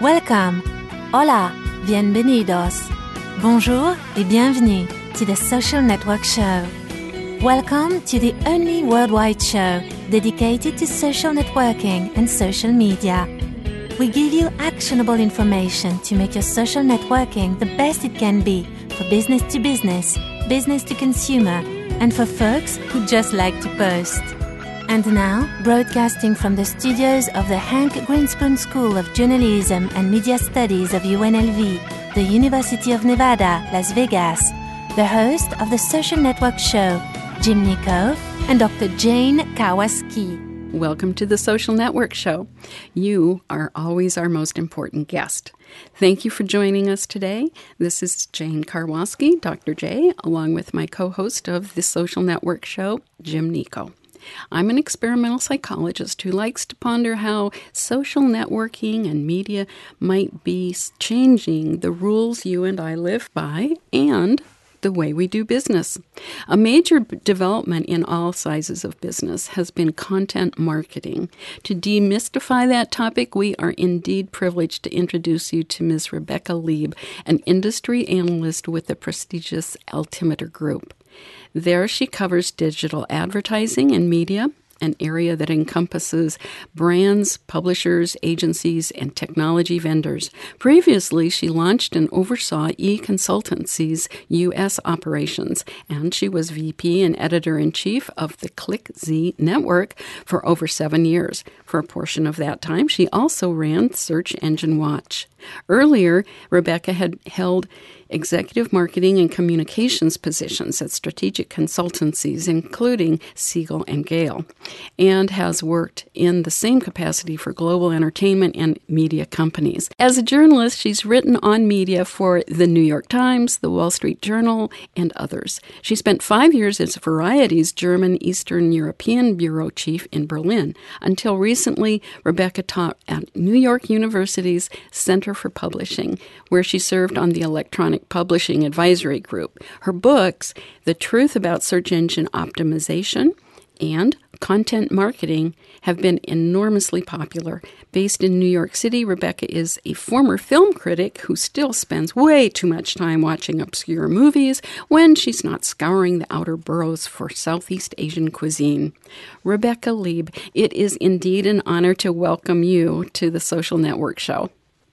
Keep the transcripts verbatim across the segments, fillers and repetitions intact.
Welcome. Hola. Bienvenidos. Bonjour et bienvenue to the Social Network Show. Welcome to the only worldwide show dedicated to social networking and social media. We give you actionable information to make your social networking the best it can be for business to business, business to consumer, and for folks who just like to post. And now, broadcasting from the studios of the Hank Greenspoon School of Journalism and Media Studies of U N L V, the University of Nevada, Las Vegas, the host of the Social Network Show, Jim Nico, and Doctor Jane Kawasaki. Welcome to the Social Network Show. You are always our most important guest. Thank you for joining us today. This is Jane Karwoski, Doctor J, along with my co-host of the Social Network Show, Jim Nico. I'm an experimental psychologist who likes to ponder how social networking and media might be changing the rules you and I live by and the way we do business. A major development in all sizes of business has been content marketing. To demystify that topic, we are indeed privileged to introduce you to Miz Rebecca Lieb, an industry analyst with the prestigious Altimeter Group. There she covers digital advertising and media, an area that encompasses brands, publishers, agencies, and technology vendors. Previously, she launched and oversaw eConsultancy's U S operations, and she was V P and editor-in-chief of the ClickZ network for over seven years. For a portion of that time, she also ran Search Engine Watch. Earlier, Rebecca had held executive marketing and communications positions at strategic consultancies, including Siegel and Gale, and has worked in the same capacity for global entertainment and media companies. As a journalist, she's written on media for The New York Times, The Wall Street Journal, and others. She spent five years as Variety's German Eastern European bureau chief in Berlin. Until recently, Rebecca taught at New York University's Center for Publishing, where she served on the electronic publishing advisory group. Her books, The Truth About Search Engine Optimization and Content Marketing, have been enormously popular. Based in New York City, Rebecca is a former film critic who still spends way too much time watching obscure movies when she's not scouring the outer boroughs for Southeast Asian cuisine. Rebecca Lieb, it is indeed an honor to welcome you to the Social Network Show.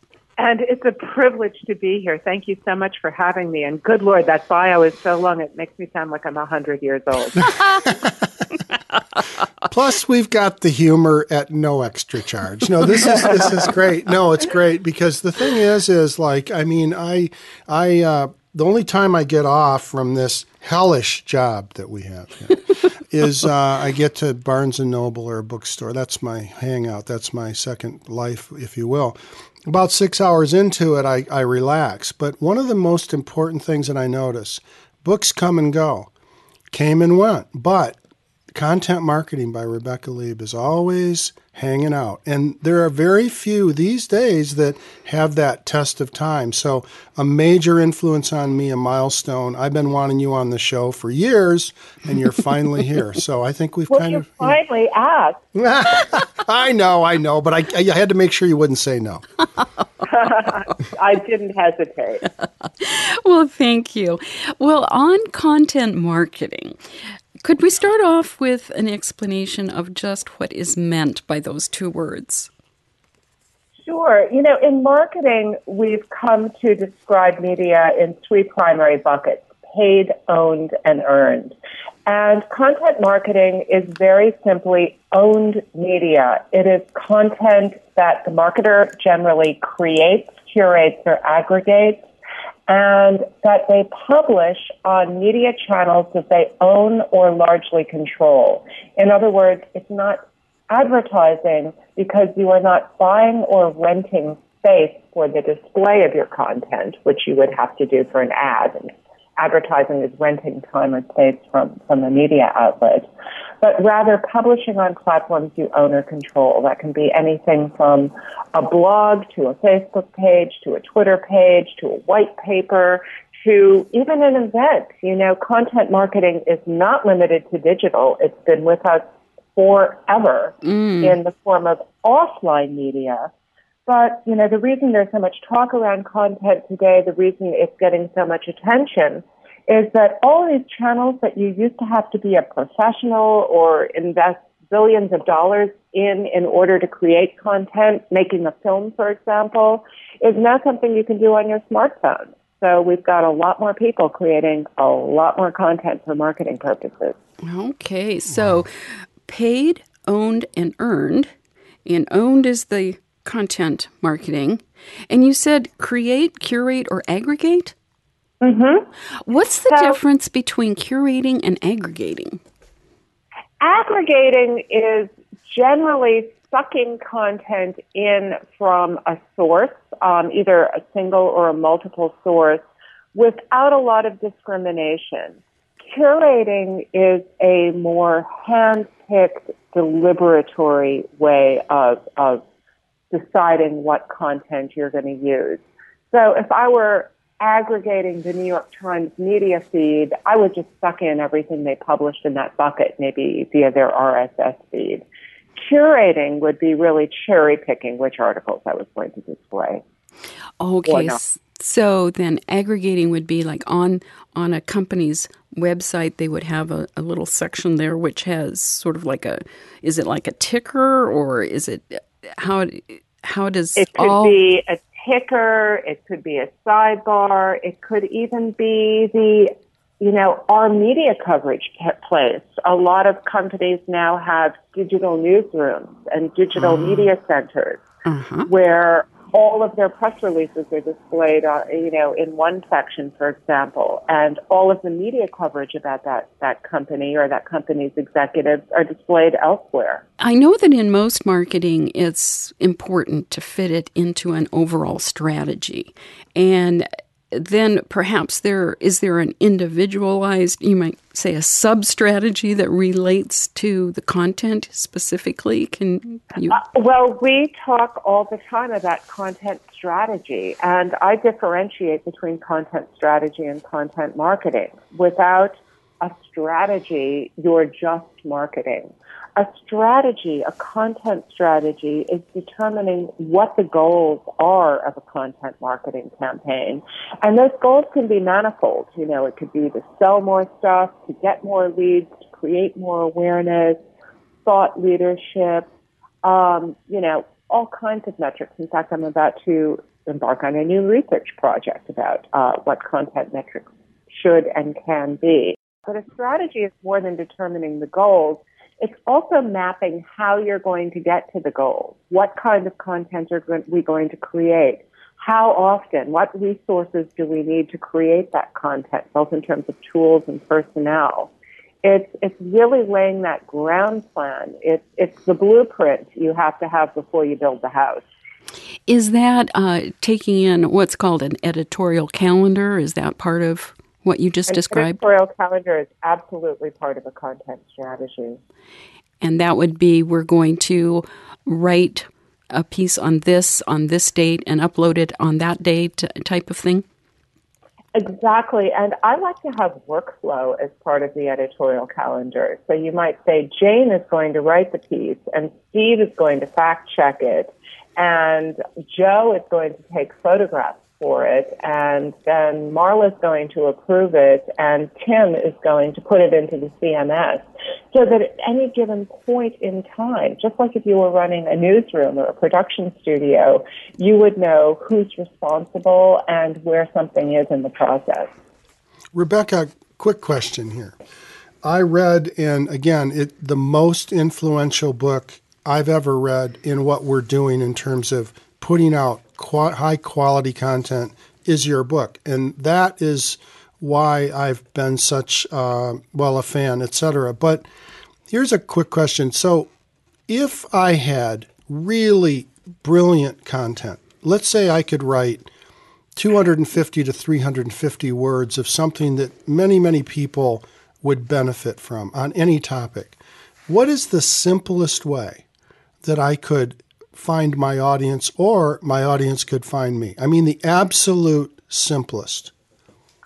And it's a privilege to be here. Thank you so much for having me. And good Lord, that bio is so long, it makes me sound like I'm one hundred years old. Plus, we've got the humor at no extra charge. No, this is this is great. No, it's great because the thing is, is like, I mean, I, I, uh, the only time I get off from this hellish job that we have here is uh, I get to Barnes and Noble or a bookstore. That's my hangout. That's my second life, if you will. About six hours into it, I, I relax. But one of the most important things that I notice, books come and go, came and went. But Content Marketing by Rebecca Lieb is always hanging out. And there are very few these days that have that test of time. So a major influence on me, a milestone. I've been wanting you on the show for years, and you're finally here. So I think we've well, kind you of... finally asked. I know, I know, but I, I had to make sure you wouldn't say no. I didn't hesitate. Well, thank you. Well, on content marketing, could we start off with an explanation of just what is meant by those two words? Sure. You know, in marketing, we've come to describe media in three primary buckets: paid, owned, and earned. And content marketing is very simply owned media. It is content that the marketer generally creates, curates, or aggregates, and that they publish on media channels that they own or largely control. In other words, it's not advertising because you are not buying or renting space for the display of your content, which you would have to do for an ad. And advertising is renting time or space from, from a media outlet. But rather publishing on platforms you own or control. That can be anything from a blog to a Facebook page to a Twitter page to a white paper to even an event. You know, content marketing is not limited to digital. It's been with us forever mm. in the form of offline media. But, you know, the reason there's so much talk around content today, the reason it's getting so much attention is that all these channels that you used to have to be a professional or invest billions of dollars in in order to create content, making a film, for example, is now something you can do on your smartphone. So we've got a lot more people creating a lot more content for marketing purposes. Okay, so paid, owned, and earned. And owned is the content marketing. And you said create, curate, or aggregate? Mm-hmm. What's the So, difference between curating and aggregating? Aggregating is generally sucking content in from a source, um, either a single or a multiple source, without a lot of discrimination. Curating is a more hand-picked, deliberatory way of, of deciding what content you're going to use. So if I were aggregating the New York Times media feed, I would just suck in everything they published in that bucket, maybe via their R S S feed. Curating would be really cherry picking which articles I was going to display. Okay, so then aggregating would be like on on a company's website, they would have a, a little section there which has sort of like a, is it like a ticker or is it, how how does it could all... be a ticker, it could be a sidebar, it could even be the, you know, our media coverage place. A lot of companies now have digital newsrooms and digital uh-huh. media centers uh-huh. where all of their press releases are displayed, uh, you know, in one section, for example, and all of the media coverage about that, that company or that company's executives are displayed elsewhere. I know that in most marketing, it's important to fit it into an overall strategy. And then perhaps there is there an individualized, you might say a sub-strategy that relates to the content specifically? Can you? Uh, well, we talk all the time about content strategy, and I differentiate between content strategy and content marketing. Without a strategy, you're just marketing. A strategy, a content strategy, is determining what the goals are of a content marketing campaign. And those goals can be manifold. You know, it could be to sell more stuff, to get more leads, to create more awareness, thought leadership, um, you know, all kinds of metrics. In fact, I'm about to embark on a new research project about uh, what content metrics should and can be. But a strategy is more than determining the goals. It's also mapping how you're going to get to the goals. What kind of content are we going to create? How often? What resources do we need to create that content, both in terms of tools and personnel? It's it's really laying that ground plan. It's it's the blueprint you have to have before you build the house. Is that uh, taking in what's called an editorial calendar? Is that part of what you just An described? Editorial calendar is absolutely part of a content strategy. And that would be, we're going to write a piece on this, on this date, and upload it on that date type of thing? Exactly. And I like to have workflow as part of the editorial calendar. So you might say, Jane is going to write the piece, and Steve is going to fact check it, and Joe is going to take photographs for it, and then Marla's going to approve it, and Tim is going to put it into the C M S, so that at any given point in time, just like if you were running a newsroom or a production studio, you would know who's responsible and where something is in the process. Rebecca, quick question here. I read in, again, it the most influential book I've ever read in what we're doing in terms of putting out Qu- high quality content is your book. And that is why I've been such, uh, well, a fan, et cetera. But here's a quick question. So if I had really brilliant content, let's say I could write two hundred fifty to three hundred fifty words of something that many, many people would benefit from on any topic, what is the simplest way that I could find my audience, or my audience could find me? I mean, the absolute simplest.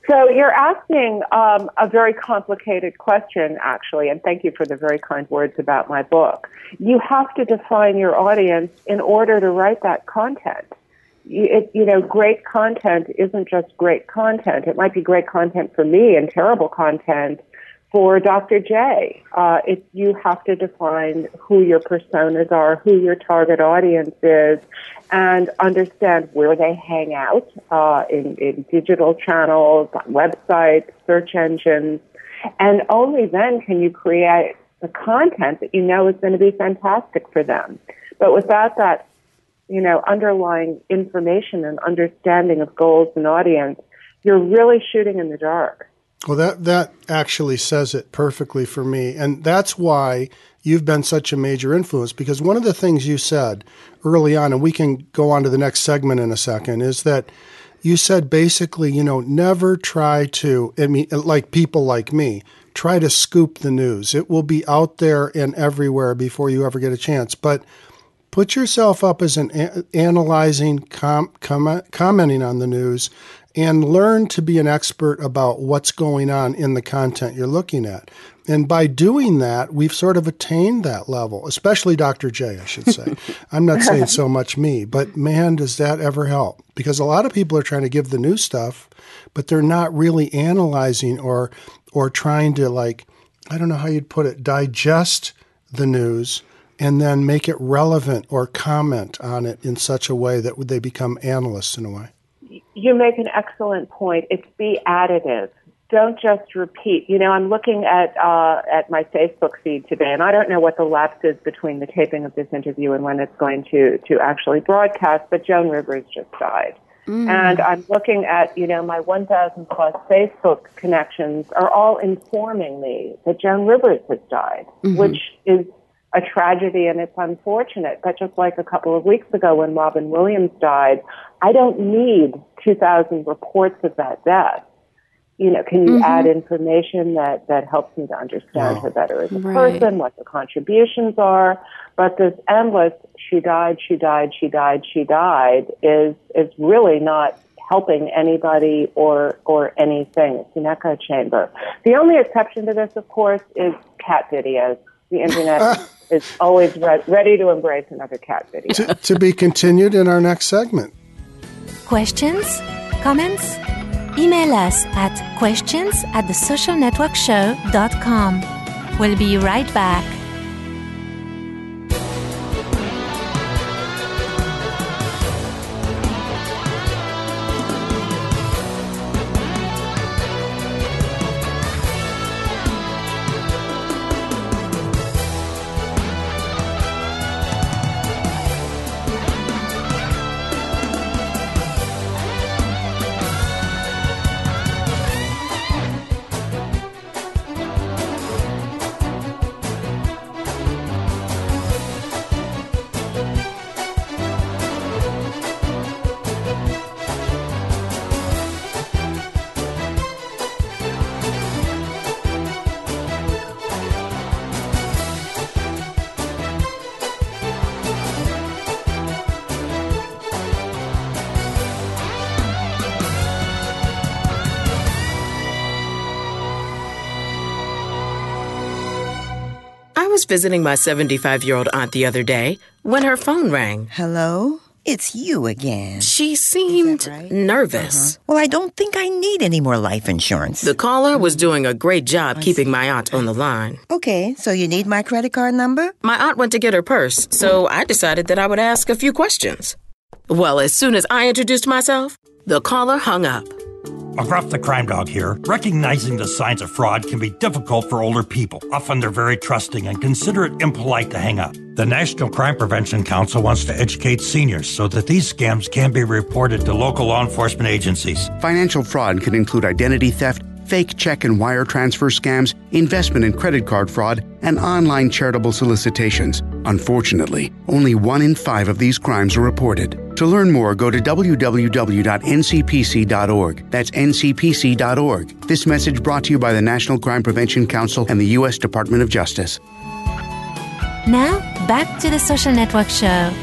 So you're asking um, a very complicated question, actually, and thank you for the very kind words about my book. You have to define your audience in order to write that content. You, it, you know, great content isn't just great content. It might be great content for me and terrible content for Doctor J. Uh, it, you have to define who your personas are, who your target audience is, and understand where they hang out uh, in, in digital channels, on websites, search engines, and only then can you create the content that you know is going to be fantastic for them. But without that, you know, underlying information and understanding of goals and audience, you're really shooting in the dark. Well, that, that actually says it perfectly for me. And that's why you've been such a major influence, because one of the things you said early on, and we can go on to the next segment in a second, is that you said basically, you know, never try to, I mean, like people like me, try to scoop the news. It will be out there and everywhere before you ever get a chance. But put yourself up as an a- analyzing, com- com- commenting on the news, and learn to be an expert about what's going on in the content you're looking at. And by doing that, we've sort of attained that level, especially Doctor J, I should say. I'm not saying so much me, but man, does that ever help? Because a lot of people are trying to give the new stuff, but they're not really analyzing or or trying to, like, I don't know how you'd put it, digest the news and then make it relevant or comment on it in such a way that they become analysts in a way. You make an excellent point. It's be additive. Don't just repeat. You know, I'm looking at uh, at my Facebook feed today, and I don't know what the lapse is between the taping of this interview and when it's going to, to actually broadcast, but Joan Rivers just died. Mm. And I'm looking at, you know, my one thousand plus Facebook connections are all informing me that Joan Rivers has died, mm-hmm. which is a tragedy, and it's unfortunate. But just like a couple of weeks ago when Robin Williams died, I don't need two thousand reports of that death. You know, can you mm-hmm. add information that, that helps me to understand wow. her better as a right. person, what the contributions are? But this endless, she died, she died, she died, she died, is is really not helping anybody or or anything. It's an echo chamber. The only exception to this, of course, is cat videos. The internet is always re- ready to embrace another cat video. To, to be continued in our next segment. Questions? Comments? Email us at questions at the social network show dot com. We'll be right back. I was visiting my seventy-five-year-old aunt the other day when her phone rang. Hello? It's you again. She seemed right? nervous. Uh-huh. Well, I don't think I need any more life insurance. The caller was doing a great job I keeping see. my aunt on the line. Okay, so you need my credit card number? My aunt went to get her purse, so I decided that I would ask a few questions. Well, as soon as I introduced myself, the caller hung up. McGruff the Crime Dog here. Recognizing the signs of fraud can be difficult for older people. Often they're very trusting and consider it impolite to hang up. The National Crime Prevention Council wants to educate seniors so that these scams can be reported to local law enforcement agencies. Financial fraud can include identity theft, fake check and wire transfer scams, investment and credit card fraud, and online charitable solicitations. Unfortunately, only one in five of these crimes are reported. To learn more, go to w w w dot n c p c dot org. That's n c p c dot org. This message brought to you by the National Crime Prevention Council and the U S Department of Justice. Now, back to the Social Network Show.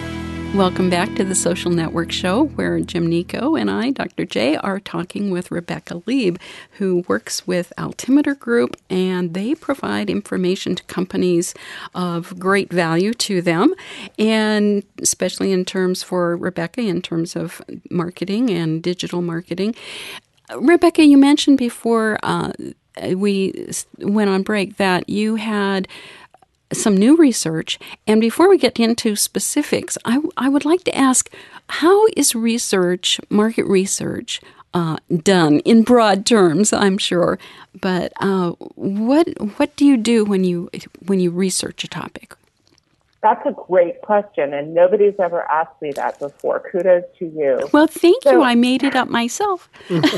Welcome back to the Social Network Show, where Jim Nico and I, Doctor J, are talking with Rebecca Lieb, who works with Altimeter Group, and they provide information to companies of great value to them, and especially in terms for Rebecca, in terms of marketing and digital marketing. Rebecca, you mentioned before uh, we went on break that you had some new research. And before we get into specifics, I, I would like to ask, how is research, market research, uh, done in broad terms, I'm sure, but uh, what what do you do when you when you research a topic? That's a great question, and nobody's ever asked me that before. Kudos to you. Well, thank so, you. I made it up myself.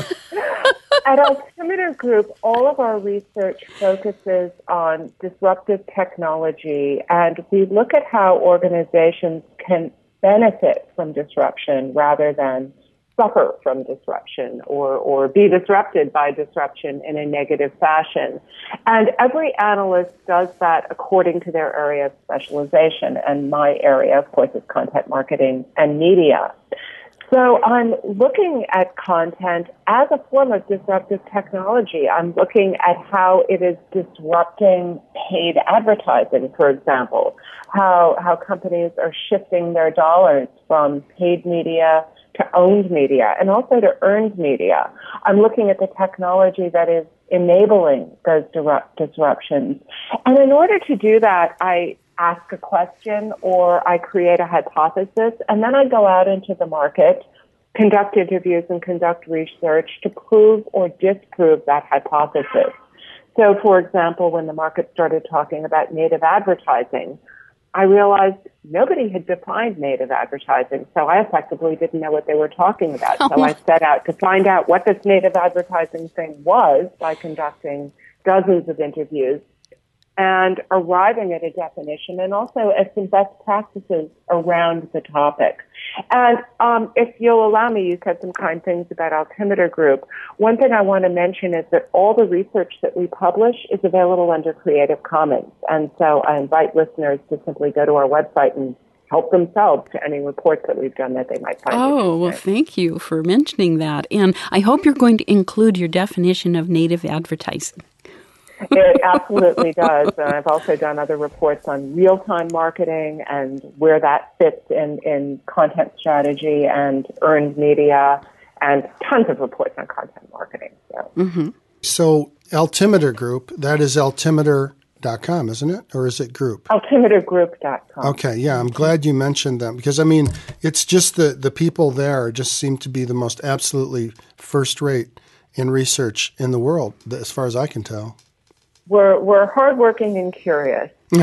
At Altimeter Group, all of our research focuses on disruptive technology, and we look at how organizations can benefit from disruption rather than suffer from disruption or, or be disrupted by disruption in a negative fashion. And every analyst does that according to their area of specialization. And my area, of course, is content marketing and media. So I'm looking at content as a form of disruptive technology. I'm looking at how it is disrupting paid advertising, for example, how how companies are shifting their dollars from paid media to owned media and also to earned media. I'm looking at the technology that is enabling those disrupt- disruptions. And in order to do that, I ask a question or I create a hypothesis, and then I go out into the market, conduct interviews, and conduct research to prove or disprove that hypothesis. So, for example, when the market started talking about native advertising, I realized nobody had defined native advertising, so I effectively didn't know what they were talking about. Oh. So I set out to find out what this native advertising thing was by conducting dozens of interviews and arriving at a definition and also at some best practices around the topic. And um, if you'll allow me, you said some kind things about Altimeter Group. One thing I want to mention is that all the research that we publish is available under Creative Commons. And so I invite listeners to simply go to our website and help themselves to any reports that we've done that they might find Oh, well, thank you for mentioning that. And I hope you're going to include your definition of native advertising. It absolutely does. And I've also done other reports on real-time marketing and where that fits in, in content strategy and earned media, and tons of reports on content marketing. So, mm-hmm. so Altimeter Group, that is altimeter dot com, isn't it? Or is it group? altimeter group dot com. Okay, yeah, I'm glad you mentioned them because, I mean, it's just the, the people there just seem to be the most absolutely first-rate in research in the world, as far as I can tell. We're we're hardworking and curious. Yeah.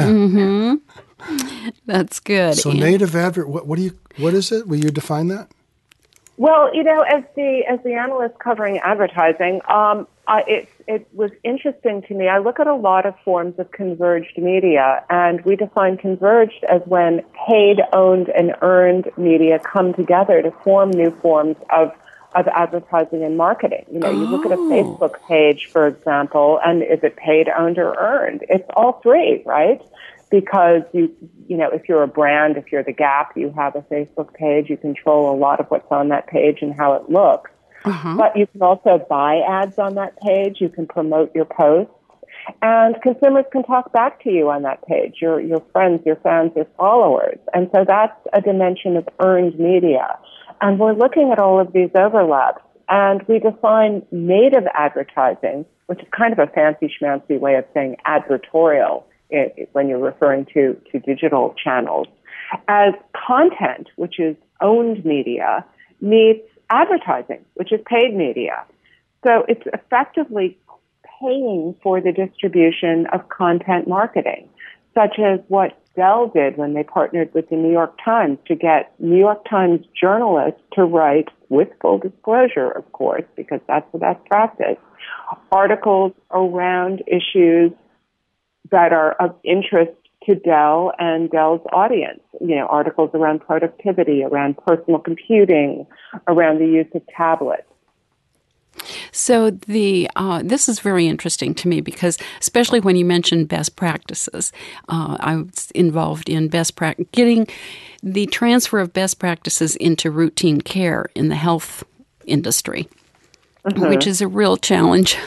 Mm-hmm. That's good. So and native advert. What, what do you? What is it? Will you define that? Well, you know, as the as the analyst covering advertising, um, I, it it was interesting to me. I look at a lot of forms of converged media, and we define converged as when paid, owned, and earned media come together to form new forms of. of advertising and marketing. You know, you look at a Facebook page, for example, and is it paid, owned, or earned? It's all three, right? Because you, you know, if you're a brand, if you're the Gap, you have a Facebook page, you control a lot of what's on that page and how it looks. uh-huh. But you can also buy ads on that page. You can promote your posts. And consumers can talk back to you on that page, your your friends, your fans, your followers. And so that's a dimension of earned media. And we're looking at all of these overlaps, and we define native advertising, which is kind of a fancy schmancy way of saying advertorial it, when you're referring to, to digital channels, as content, which is owned media, meets advertising, which is paid media. So it's effectively paying for the distribution of content marketing, such as what Dell did when they partnered with the New York Times to get New York Times journalists to write, with full disclosure, of course, because that's the best practice, articles around issues that are of interest to Dell and Dell's audience. You know, articles around productivity, around personal computing, around the use of tablets. So the uh, this is very interesting to me because, especially when you mentioned best practices, uh, I was involved in best practice, getting the transfer of best practices into routine care in the health industry. Mm-hmm. Which is a real challenge,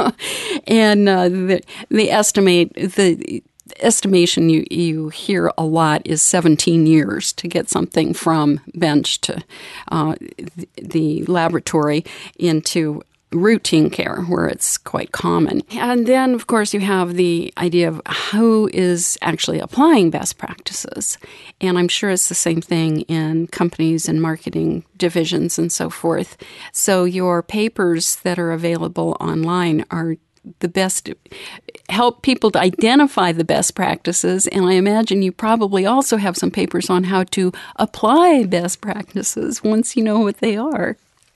and uh, the the estimate the estimation you you hear a lot is seventeen years to get something from bench to uh, the, the laboratory into routine care, where it's quite common. And then, of course, you have the idea of who is actually applying best practices. And I'm sure it's the same thing in companies and marketing divisions and so forth. So your papers that are available online are the best, help people to identify the best practices. And I imagine you probably also have some papers on how to apply best practices once you know what they are.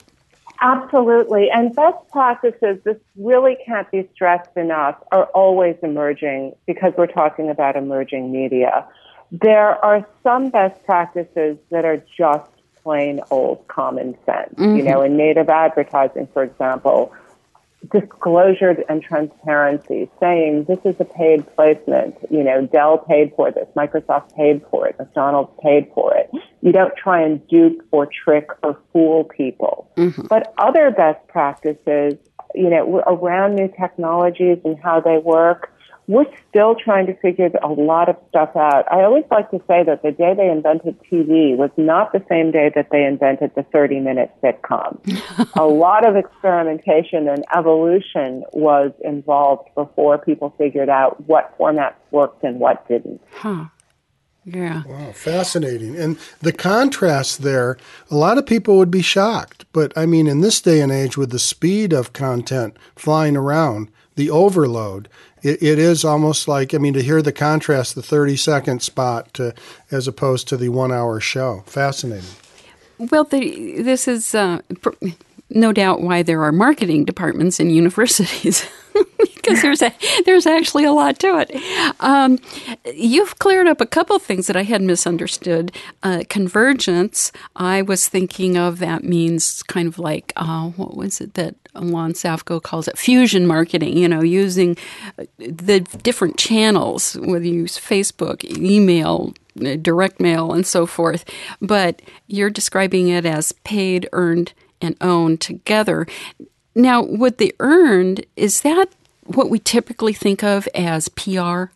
Absolutely. And best practices, this really can't be stressed enough, are always emerging because we're talking about emerging media. There are some best practices that are just plain old common sense. Mm-hmm. You know, in native advertising, for example, disclosure and transparency, saying this is a paid placement, you know, Dell paid for this, Microsoft paid for it, McDonald's paid for it. You don't try and dupe or trick or fool people. Mm-hmm. But other best practices, you know, around new technologies and how they work, we're still trying to figure a lot of stuff out. I always like to say that the day they invented T V was not the same day that they invented the thirty-minute sitcom. A lot of experimentation and evolution was involved before people figured out what formats worked and what didn't. Huh. Yeah. Wow, fascinating. And the contrast there, a lot of people would be shocked. But, I mean, in this day and age, with the speed of content flying around, the overload, it, it is almost like, I mean, to hear the contrast, the thirty-second spot to, as opposed to the one-hour show. Fascinating. Well, the, this is uh, pr- no doubt why there are marketing departments in universities. Because there's a, there's actually a lot to it. Um, you've cleared up a couple things that I had misunderstood. Uh, convergence, I was thinking of that means kind of like, uh, what was it that Lon Safko calls it? Fusion marketing, you know, using the different channels, whether you use Facebook, email, direct mail, and so forth. But you're describing it as paid, earned, and owned together. Now, with the earned, is that what we typically think of as P R?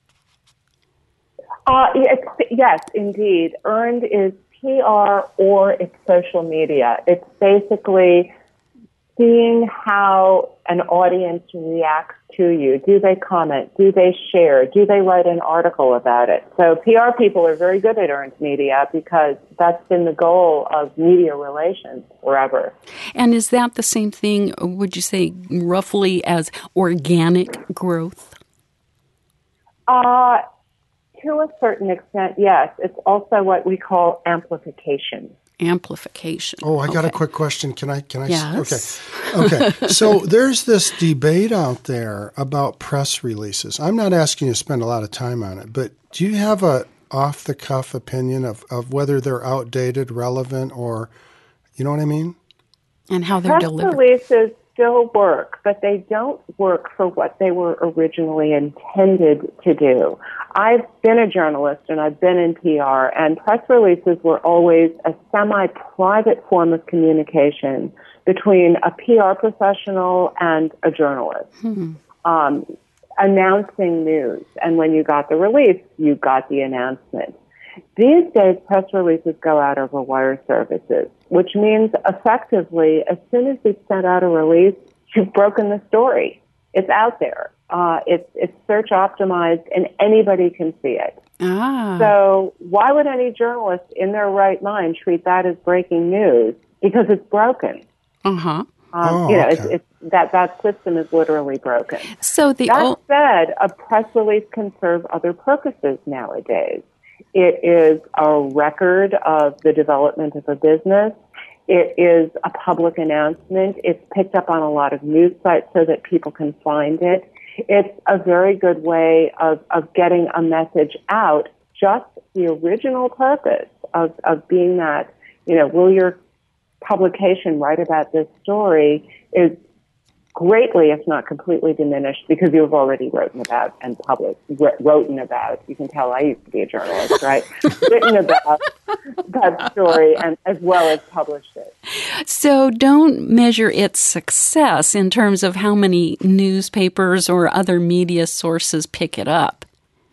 Uh, it's, yes, indeed. Earned is P R or it's social media. It's basically seeing how an audience reacts to you. Do they comment? Do they share? Do they write an article about it? So P R people are very good at earned media because that's been the goal of media relations forever. And is that the same thing, would you say, roughly as organic growth? Uh, to a certain extent, yes. It's also what we call amplification. Amplification. Oh, I got okay. a quick question. Can I? Can I? Yes. Okay. Okay. So there's this debate out there about press releases. I'm not asking you to spend a lot of time on it, but do you have a off-the-cuff opinion of, of whether they're outdated, relevant, or, you know what I mean? And how they're press delivered. Releases still work, but they don't work for what they were originally intended to do. I've been a journalist and I've been in P R, and press releases were always a semi-private form of communication between a P R professional and a journalist, hmm. um, announcing news. And when you got the release, you got the announcement. These days, press releases go out over wire services, which means effectively, as soon as you've sent out a release, you've broken the story. It's out there. Uh, it's, it's search optimized, and anybody can see it. Ah. So why would any journalist in their right mind treat that as breaking news? Because it's broken. Uh-huh. Um, oh, you know, okay. it's, it's, that, that system is literally broken. So the that old- said, a press release can serve other purposes nowadays. It is a record of the development of a business. It is a public announcement. It's picked up on a lot of news sites so that people can find it. It's a very good way of, of getting a message out. Just the original purpose of, of being that, you know, will your publication write about this story is greatly, if not completely diminished, because you've already written about and published, written about, you can tell I used to be a journalist, right? Written about that story and as well as published it. So don't measure its success in terms of how many newspapers or other media sources pick it up.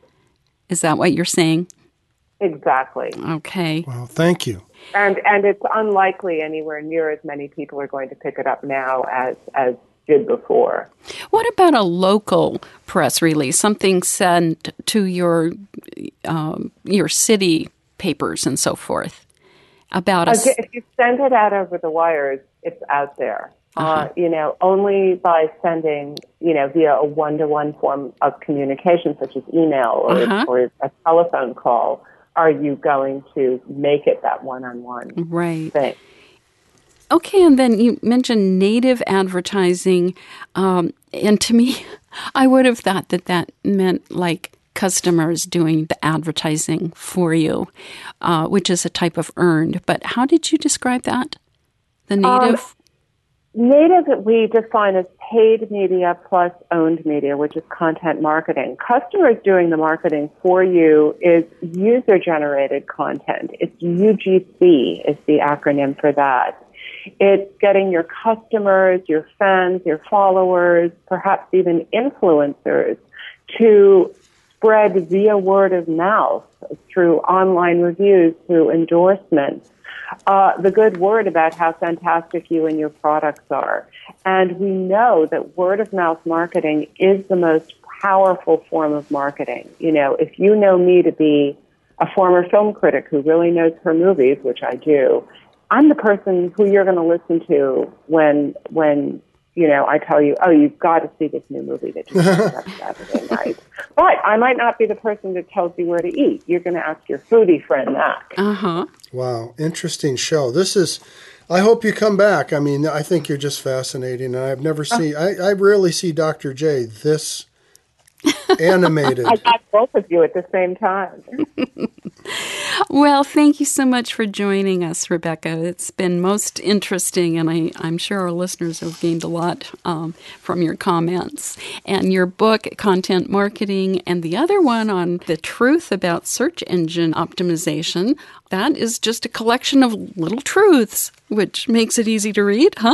Is that what you're saying? Exactly. Okay. Well, thank you. And and it's unlikely anywhere near as many people are going to pick it up now as as did before. What about a local press release, something sent to your um, your city papers and so forth about us? Okay, if you send it out over the wires, it's out there. Uh-huh. Uh, you know, only by sending, you know, via a one-to-one form of communication, such as email or, uh-huh. or a telephone call, are you going to make it that one-on-one right. thing. Okay, and then you mentioned native advertising, um, and to me, I would have thought that that meant like customers doing the advertising for you, uh, which is a type of earned. But how did you describe that? The native? Um, native we define as paid media plus owned media, which is content marketing. Customers doing the marketing for you is user-generated content. It's U G C is the acronym for that. It's getting your customers, your fans, your followers, perhaps even influencers to spread via word of mouth, through online reviews, through endorsements, uh, the good word about how fantastic you and your products are. And we know that word of mouth marketing is the most powerful form of marketing. You know, if you know me to be a former film critic who really knows her movies, which I do, I'm the person who you're going to listen to when, when you know, I tell you, oh, you've got to see this new movie that you saw last Saturday night. But I might not be the person that tells you where to eat. You're going to ask your foodie friend that. Uh-huh. Wow, interesting show. This is, I hope you come back. I mean, I think you're just fascinating. And I've never seen, I, I rarely see Doctor J this animated. I got both of you at the same time. Well, thank you so much for joining us, Rebecca. It's been most interesting, and I, I'm sure our listeners have gained a lot um, from your comments. And your book, Content Marketing, and the other one on the truth about search engine optimization, that is just a collection of little truths, which makes it easy to read, huh?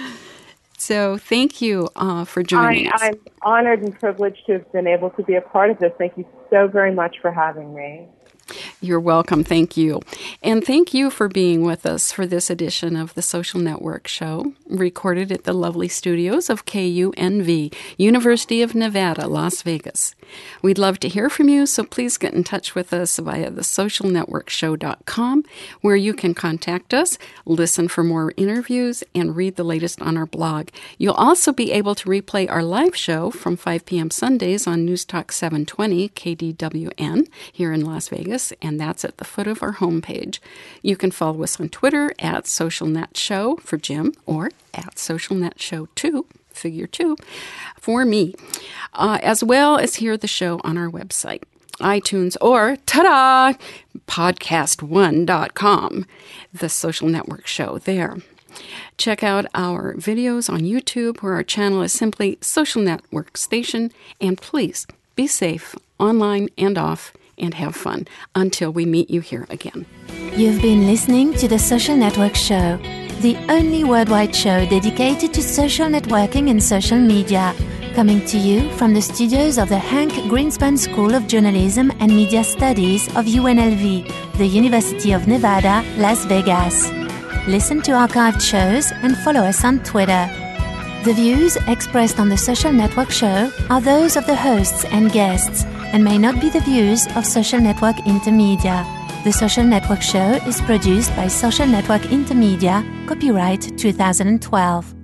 So thank you uh, for joining I, us. I'm honored and privileged to have been able to be a part of this. Thank you so very much for having me. You're welcome. Thank you. And thank you for being with us for this edition of the Social Network Show, recorded at the lovely studios of K U N V, University of Nevada, Las Vegas. We'd love to hear from you, so please get in touch with us via the social network show dot com, where you can contact us, listen for more interviews, and read the latest on our blog. You'll also be able to replay our live show from five p.m. Sundays on News Talk seven twenty K D W N here in Las Vegas, and that's at the foot of our homepage. You can follow us on Twitter at SocialNetShow for Jim, or at SocialNetShow two, figure two, for me, uh, as well as hear the show on our website, iTunes, or, ta-da, podcast one dot com, the Social Network Show there. Check out our videos on YouTube, where our channel is simply Social Network Station, and please be safe online and off, and have fun until we meet you here again. You've been listening to the Social Network Show, the only worldwide show dedicated to social networking and social media, coming to you from the studios of the Hank Greenspan School of Journalism and Media Studies of U N L V, the University of Nevada, Las Vegas. Listen to archived shows and follow us on Twitter. The views expressed on the Social Network Show are those of the hosts and guests, and may not be the views of Social Network Intermedia. The Social Network Show is produced by Social Network Intermedia, copyright two thousand twelve.